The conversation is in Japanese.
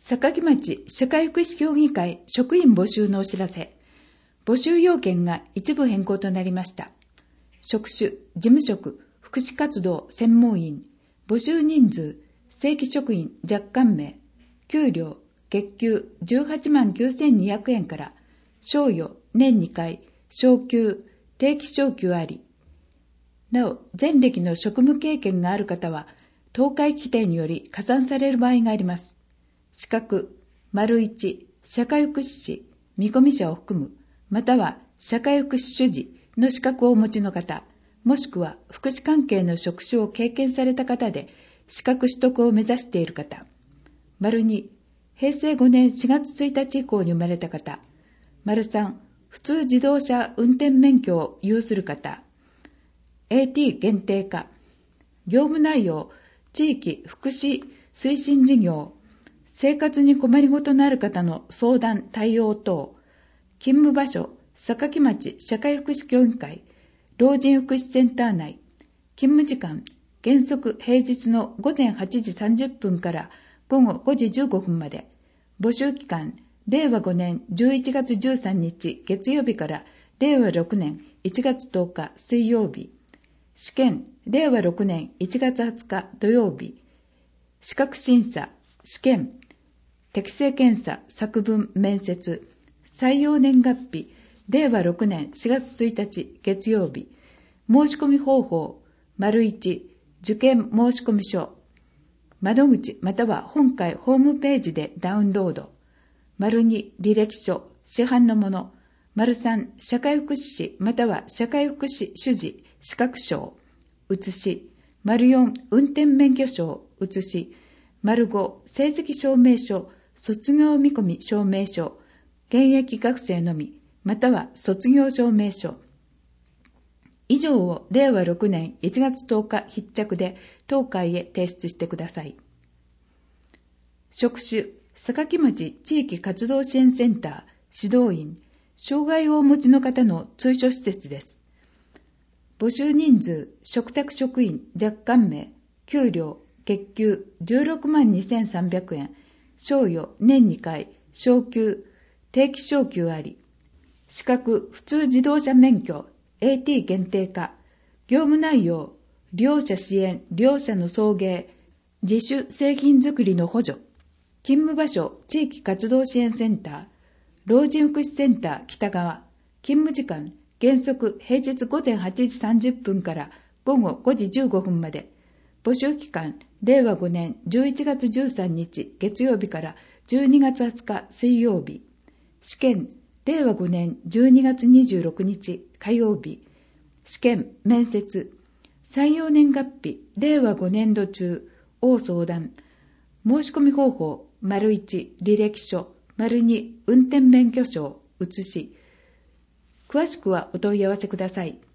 坂城町社会福祉協議会職員募集のお知らせ。募集要件が一部変更となりました。職種、事務職、福祉活動専門員、募集人数、正規職員若干名、給料、月給18万9200円から、賞与年2回、昇給、定期昇給あり。なお、前歴の職務経験がある方は、当該規定により加算される場合があります。資格、1、社会福祉士、見込み者を含む、または社会福祉主事の資格をお持ちの方、もしくは福祉関係の職種を経験された方で、資格取得を目指している方、2、平成5年4月1日以降に生まれた方、3、普通自動車運転免許を有する方、AT 限定化、業務内容、地域福祉推進事業、生活に困りごとのある方の相談・対応等、勤務場所、坂城町社会福祉協議会、老人福祉センター内、勤務時間、原則平日の午前8時30分から午後5時15分まで、募集期間、令和5年11月13日月曜日から令和6年1月10日水曜日、試験、令和6年1月20日土曜日、資格審査、試験、適正検査、作文、面接、採用年月日、令和6年4月1日月曜日、申し込み方法、1、受験申し込み書、窓口または本会ホームページでダウンロード、2、履歴書、市販のもの、3、社会福祉士または社会福祉主事資格証、写し、4、運転免許証、写し、5、成績証明書、卒業見込み証明書、現役学生のみ、または卒業証明書。以上を令和6年1月10日必着で当会へ提出してください。職種、坂城町地域活動支援センター、指導員、障害をお持ちの方の通所施設です。募集人数、嘱託職員若干名、給料、月給16万2300円、賞与年2回、昇給、定期昇給あり。資格、普通自動車免許、AT 限定化。業務内容、利用者支援、利用者の送迎、自主製品作りの補助。勤務場所、地域活動支援センター、老人福祉センター北側。勤務時間、原則平日午前8時30分から午後5時15分まで。募集期間、令和5年11月13日月曜日から12月20日水曜日。試験、令和5年12月26日火曜日。試験、面接。採用年月日、令和5年度中、応相談。申し込み方法、1、履歴書、2、運転免許証、写し。詳しくはお問い合わせください。